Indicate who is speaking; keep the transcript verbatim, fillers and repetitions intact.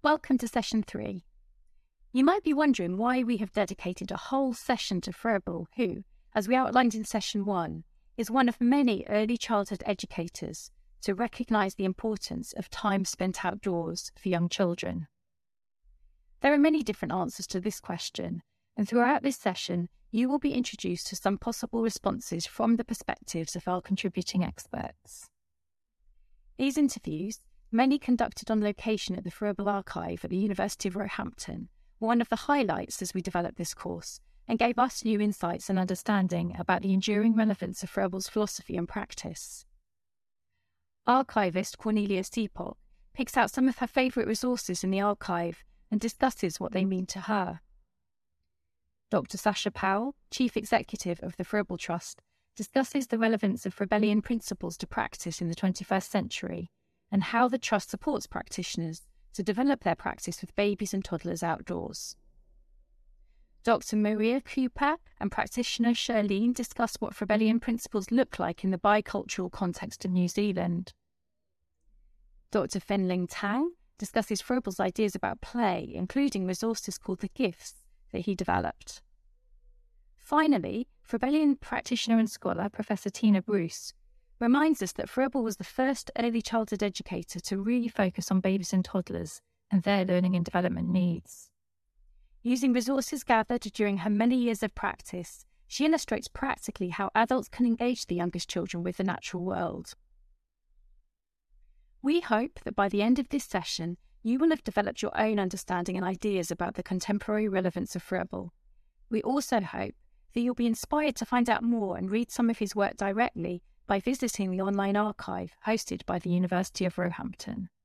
Speaker 1: Welcome to session three. You might be wondering why we have dedicated a whole session to Froebel, who, as we outlined in session one, is one of many early childhood educators to recognise the importance of time spent outdoors for young children. There are many different answers to this question, and throughout this session, you will be introduced to some possible responses from the perspectives of our contributing experts. These interviews, many conducted on location at the Froebel Archive at the University of Roehampton, were one of the highlights as we developed this course and gave us new insights and understanding about the enduring relevance of Froebel's philosophy and practice. Archivist Cornelia Seepock picks out some of her favourite resources in the archive and discusses what they mean to her. Doctor Sasha Powell, Chief Executive of the Froebel Trust, discusses the relevance of Froebelian principles to practice in the twenty-first century and how the Trust supports practitioners to develop their practice with babies and toddlers outdoors. Doctor Maria Cooper and practitioner Shirlene discuss what Froebelian principles look like in the bicultural context of New Zealand. Doctor Fenling Tang discusses Froebel's ideas about play, including resources called the Gifts that he developed. Finally, Froebelian practitioner and scholar Professor Tina Bruce reminds us that Froebel was the first early childhood educator to really focus on babies and toddlers and their learning and development needs. Using resources gathered during her many years of practice, she illustrates practically how adults can engage the youngest children with the natural world. We hope that by the end of this session, you will have developed your own understanding and ideas about the contemporary relevance of Froebel. We also hope that you'll be inspired to find out more and read some of his work directly by visiting the online archive hosted by the University of Roehampton.